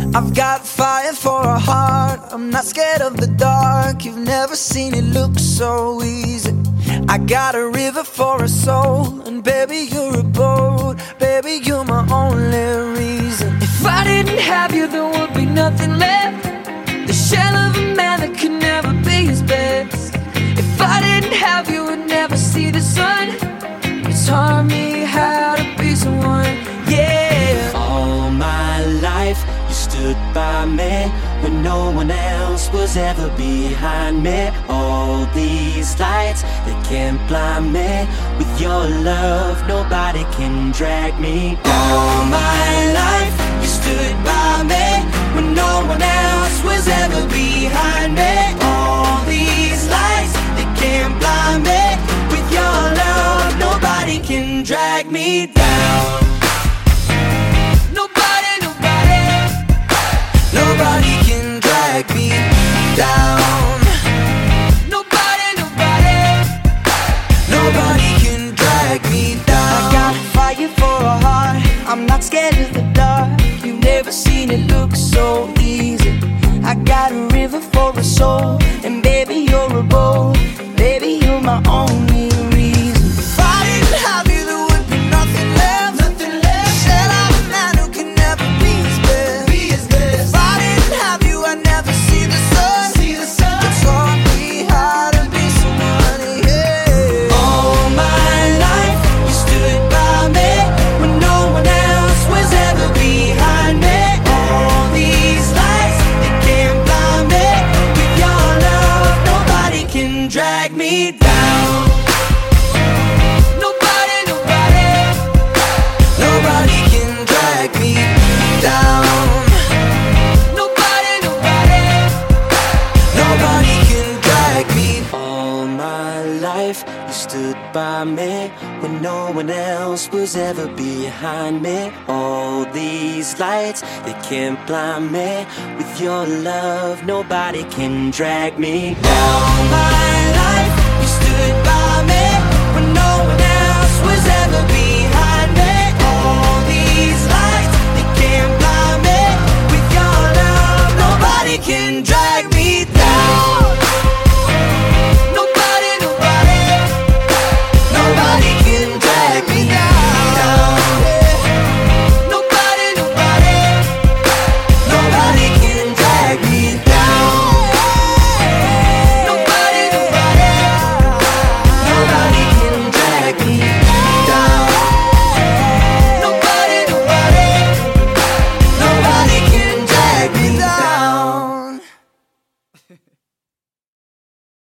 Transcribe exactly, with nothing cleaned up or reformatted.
I've got fire for a heart, I'm not scared of the dark. You've never seen it look so easy. I got a river for a soul, and baby you're a boat. Baby you're my only reason. If I didn't have you there would be nothing left. The shell of a man that could never be his best. If I didn't have you would never see the sun. You taught me how to be someone, yeah. All my life you stood by me when no one else was ever behind me. All these lights, they can't blind me. With your love, nobody can drag me down. All my life, you stood by me when no one else was ever behind me. All these lights, they can't blind me. With your love, nobody can drag me down. Nobody can drag me down. Nobody, nobody, nobody can drag me down. I got fire for a heart, I'm not scared of the dark. You've never seen it look so easy. I got a river for a soul, and baby you're a boat. Baby you're my only reason. If I didn't have you there would be nothing left. Nothing left. Shell of a man who can never be his best. Be his best. If I didn't have you I'd never see the sun. See the sun. You taught me how to be somebody, yeah. All my life you stood by me when no one else was ever behind me. All these lights, they can't blind me. With your love, nobody can drag me down. Nobody, nobody, nobody can drag me down. Nobody, nobody, nobody can drag me. All my life you stood by me when no one else was ever behind me. All these lights, they can't blind me. With your love, nobody can drag me down. All my life you stood by